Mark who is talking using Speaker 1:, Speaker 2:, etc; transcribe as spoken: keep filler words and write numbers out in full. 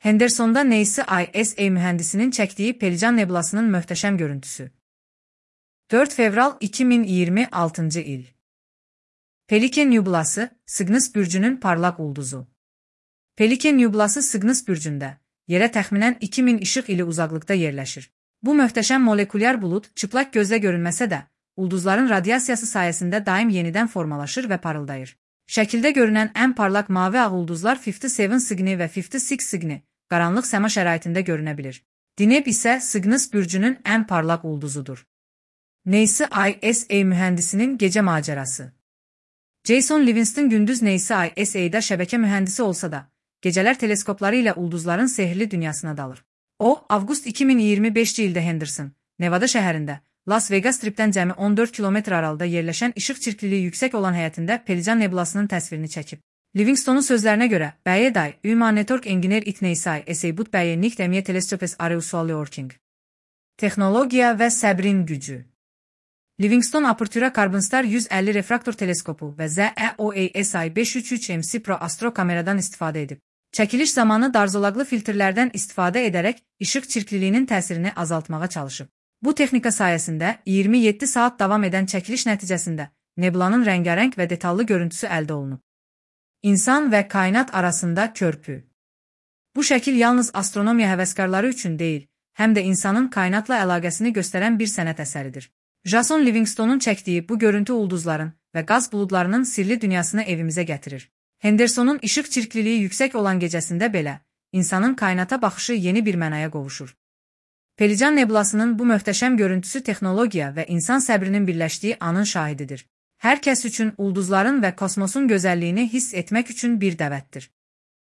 Speaker 1: Henderson'da NASA mühendisinin çəkdiyi Pelican nebulasının möhtəşəm görüntüsü. dörd fevral iki min iyirmi altıncı il. Pelican nebulası, Cygnus bürcünün parlaq ulduzu. Pelican nebulası Cygnus bürcündə, yerə təxminən iki min işıq ili uzaqlıqda yerləşir. Bu möhtəşəm molekulyar bulud çıplaq gözlə görünməsə də, ulduzların radiasiyası sayəsində daim yenidən formalaşır və parıldayır. Şəkildə görünən ən parlaq mavi ağ ulduzlar iyirmi yeddi Cygni və iyirmi altı Cygni, qaranlıq səma şəraitində görünə bilir. Deneb isə Cygnus bürcünün ən parlaq ulduzudur. NASA mühəndisinin gecə macərası. Jason Livingston gündüz NASA'da şəbəkə mühəndisi olsa da, gecələr teleskopları ilə ulduzların sehirli dünyasına dalır. O, avqust iki min iyirmi beşinci ildə Henderson, Nevada şəhərində, Las Vegas Stripdən cəmi on dörd kilometr aralıda yerləşən işıq çirkliliyi yüksək olan həyətində Pelican nebulasının təsvirini çəkib. Livingstonun sözlərinə görə, bəyə day, üma network engineer it NASA eseybut bəyə nik dəmiyə teleskopes areusualı working. Texnologiya və səbrin gücü. Livingston Apertura Carbonstar yüz əlli refraktor teleskopu və Z E O A S I beş yüz üç üç M C Pro Astro kameradan istifadə edib. Çəkiliş zamanı darzolaqlı filtrlərdən istifadə edərək işıq çirkliliyinin təsirini azaltmağa çalışıb. Bu texnika sayəsində iyirmi yeddi saat davam edən çəkiliş nəticəsində nebulanın rəngarəng və detallı görüntüsü əldə olunub. İnsan və kainat arasında körpü. Bu şəkil yalnız astronomiya həvəskarları üçün deyil, həm də insanın kainatla əlaqəsini göstərən bir sənət əsəridir. Jason Livingstonun çəkdiyi bu görüntü ulduzların və qaz buludlarının sirli dünyasını evimizə gətirir. Hendersonun işıq çirkliliyi yüksək olan gecəsində belə, insanın kainata baxışı yeni bir mənaya qovuşur. Pelican nebulasının bu möhtəşəm görüntüsü texnologiya və insan səbrinin birləşdiyi anın şahididir. Hər kəs üçün ulduzların və kosmosun gözəlliyini hiss etmək üçün bir dəvətdir.